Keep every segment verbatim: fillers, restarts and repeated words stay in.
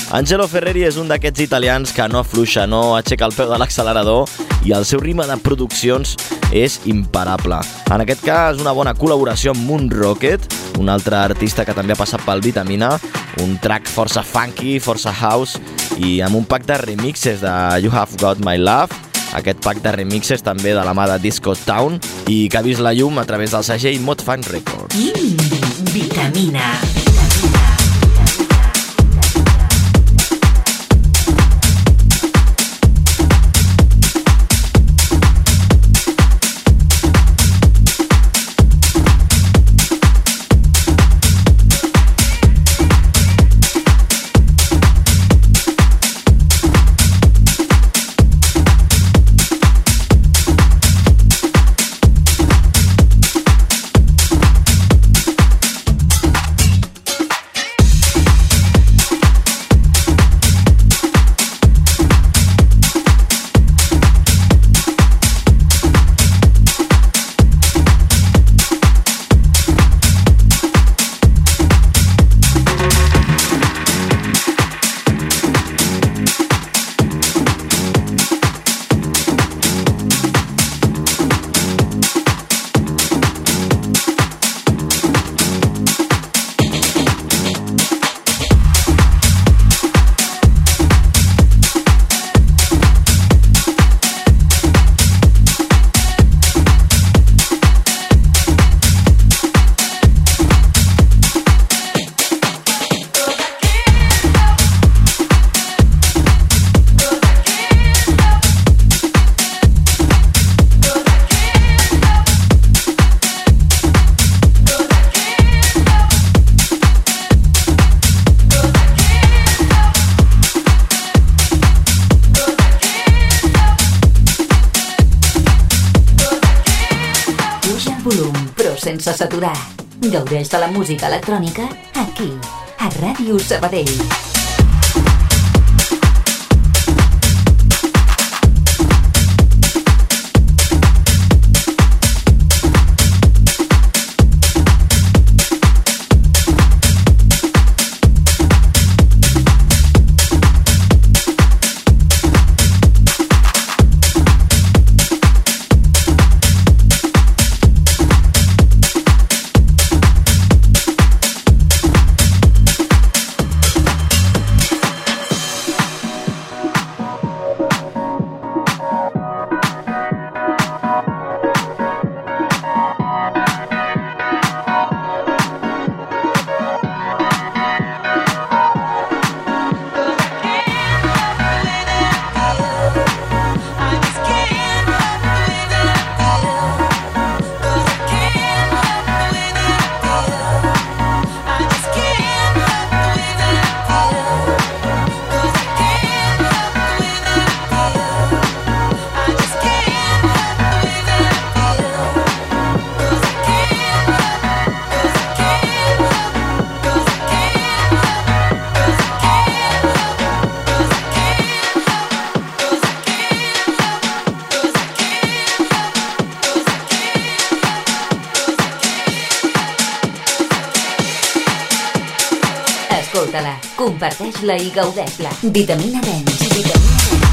Angelo Ferreri és un d'aquests italians que no afluixa, no aixeca el peu de l'accelerador i el seu ritme de produccions és imparable. En aquest cas, una bona col·laboració amb Moon Rocket, un altre artista que també ha passat pel Vitamina, un track força funky, força house i amb un pack de remixes de You Have Got My Love, aquest pack de remixes també de la mà de Disco Town i que ha vist la llum a través del segell Mod Funk Records. Mm, Vitamina. Sense saturar. Gaudeix de la música electrònica aquí, a Ràdio Sabadell. Escolta-la, comparteix-la i gaudeix-la. Vitamina Dance. Vitamina Dance.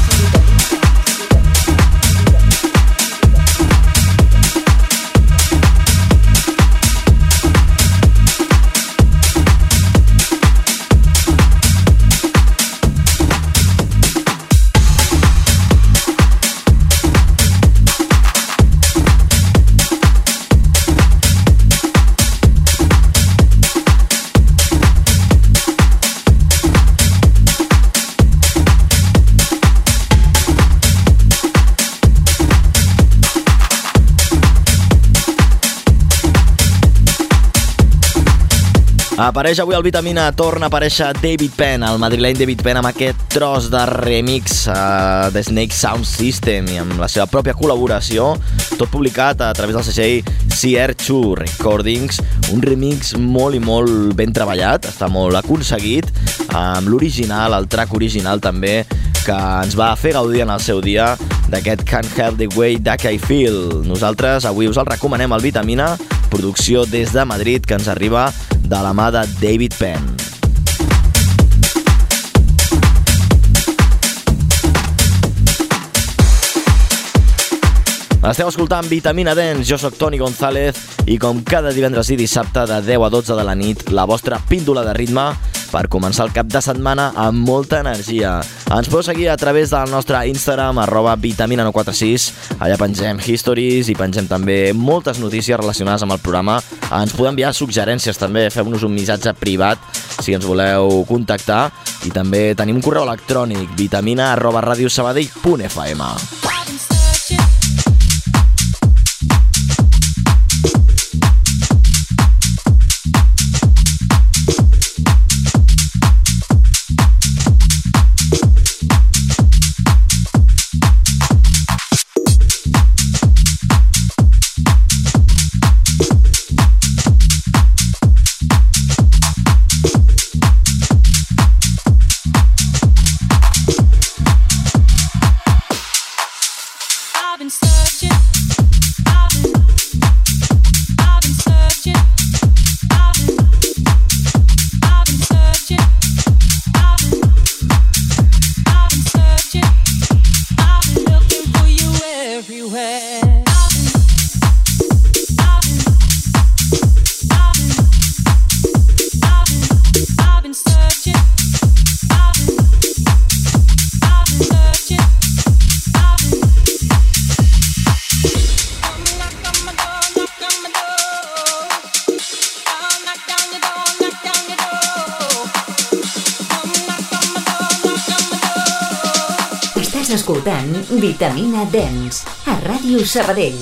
Apareix avui al Vitamina, torna a aparèixer David Penn, el madrileny David Penn, amb aquest tros de remix uh, de Snake Sound System i amb la seva pròpia col·laboració, tot publicat a través del segell C R dos Recordings, un remix molt i molt ben treballat, està molt aconseguit, amb l'original, el track original també, que ens va fer gaudir en el seu dia d'aquest Can't Help the Way That I Feel. Nosaltres avui us el recomanem al Vitamina, producció des de Madrid que ens arriba de la mà de David Penn. Esteu escoltant Vitamina Dance, jo sóc Toni González i com cada divendres i dissabte de deu a dotze de la nit, la vostra píndola de ritme per començar el cap de setmana amb molta energia. Ens podeu seguir a través del nostre Instagram, arroba vitamina nou quatre sis. Allà pengem histories i pengem també moltes notícies relacionades amb el programa. Ens podeu enviar suggerències també, feu-nos un missatge privat si ens voleu contactar. I també tenim un correu electrònic, vitamina arroba radiosabadell punt f m. Escoltant Vitamina Dance a Ràdio Sabadell.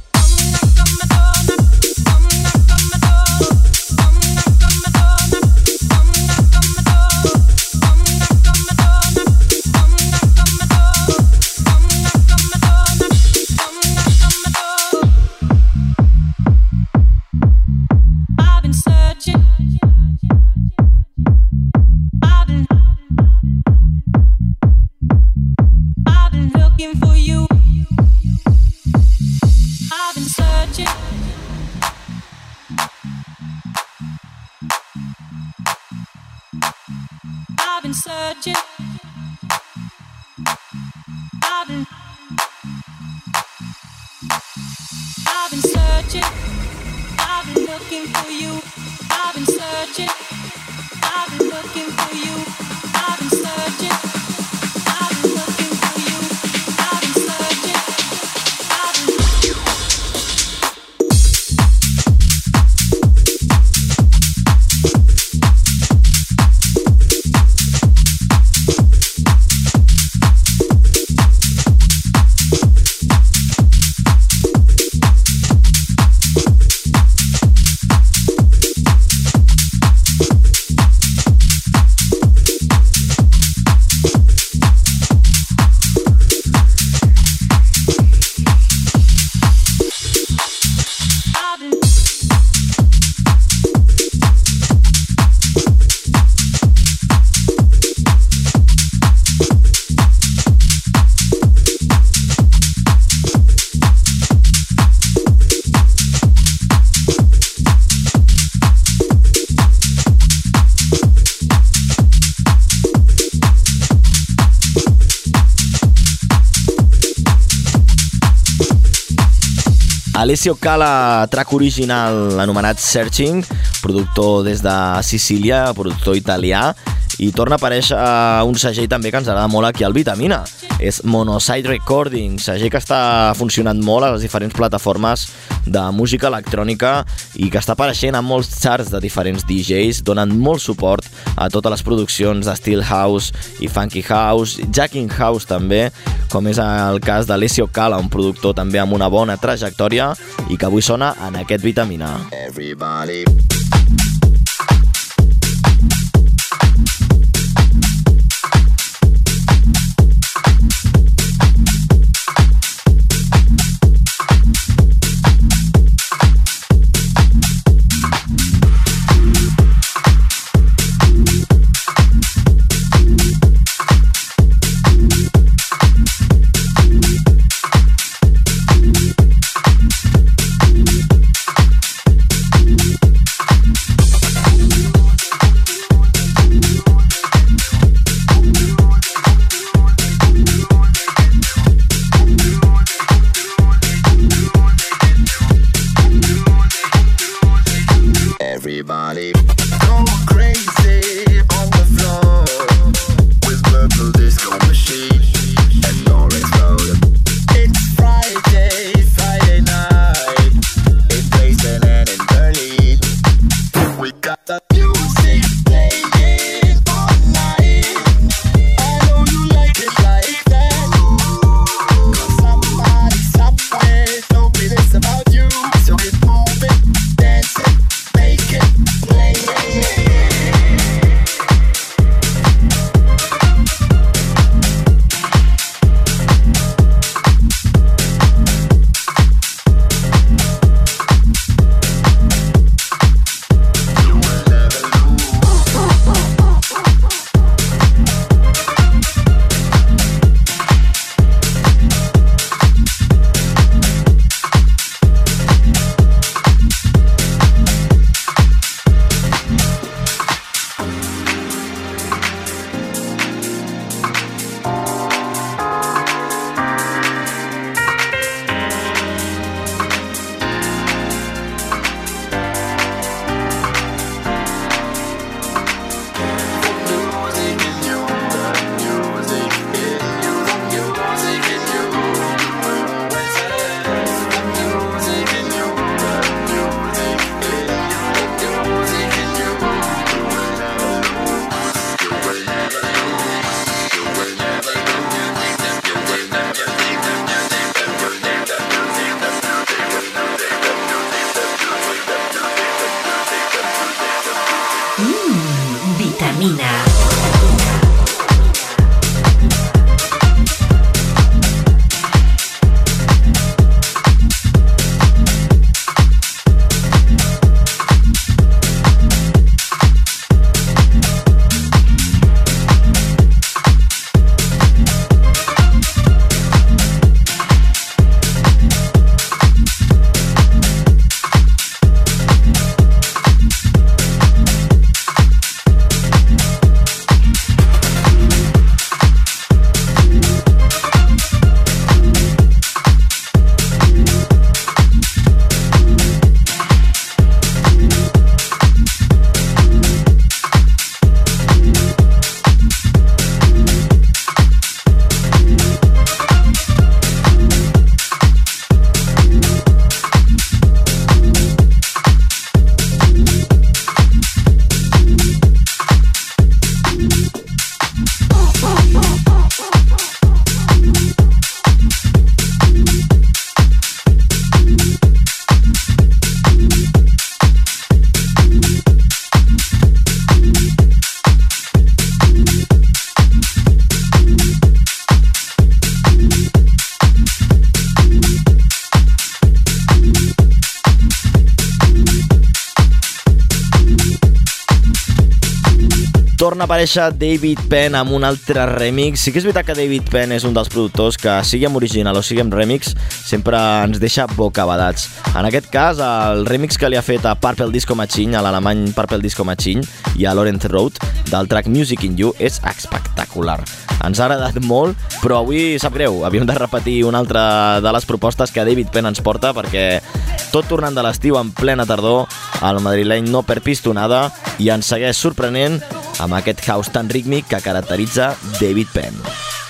Alessio Cala, track original anomenat Searching, productor des de Sicília, productor italià, i torna a aparèixer un segell també que ens agrada molt aquí al Vitamina. És Monoside Recording, segell que està funcionant molt a les diferents plataformes de música electrònica i que està apareixent a molts charts de diferents D Js, donant molt suport a totes les produccions de Steel House i Funky House, Jacking House també, com és el cas d'Alessio Cala, un productor també amb una bona trajectòria i que avui sona en aquest Vitamina. Everybody. Everybody go crazy on the floor with purple disco machine and all explode. It's Friday, Friday night in Dresden and in Berlin. We got the music playing all night. I know you like it like that. Cause somebody somewhere told me this about you. So keep moving, dancing, make it play. Torna a aparèixer David Penn amb un altre remix. Sí que és veritat que David Penn és un dels productors que, sigui amb original o sigui amb remix, sempre ens deixa bocabadats. En aquest cas, el remix que li ha fet a Purple Disco Machine, a l'alemany Purple Disco Machine, i a Lawrence Road, del track Music in You, és espectacular. Ens ha agradat molt, però avui, sap greu, havíem de repetir una altra de les propostes que David Penn ens porta, perquè tot tornant de l'estiu en plena tardor, el madrileny no perd pistonada i ens segueix sorprenent amb aquest house tan rítmic que caracteritza David Penn.